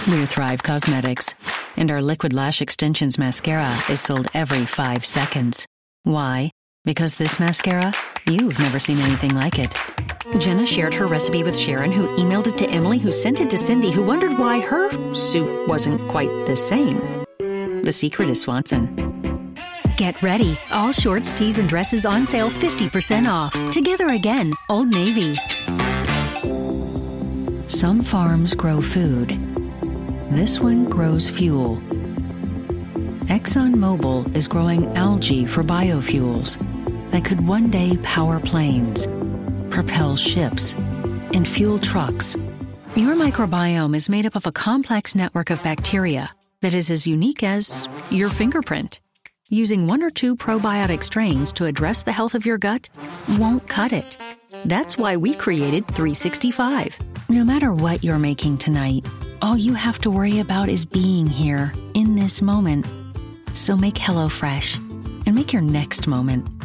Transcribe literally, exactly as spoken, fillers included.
We're Thrive Cosmetics, and our Liquid Lash Extensions mascara is sold every five seconds. Why? Because this mascara, you've never seen anything like it. Jenna shared her recipe with Sharon, who emailed it to Emily, who sent it to Cindy, who wondered why her soup wasn't quite the same. The secret is Swanson. Get ready. All shorts, tees, and dresses on sale fifty percent off. Together again, Old Navy. Some farms grow food. This one grows fuel. ExxonMobil is growing algae for biofuels that could one day power planes, propel ships, and fuel trucks. Your microbiome is made up of a complex network of bacteria that is as unique as your fingerprint. Using one or two probiotic strains to address the health of your gut won't cut it. That's why we created three sixty-five. No matter what you're making tonight, all you have to worry about is being here in this moment. So make HelloFresh and make your next moment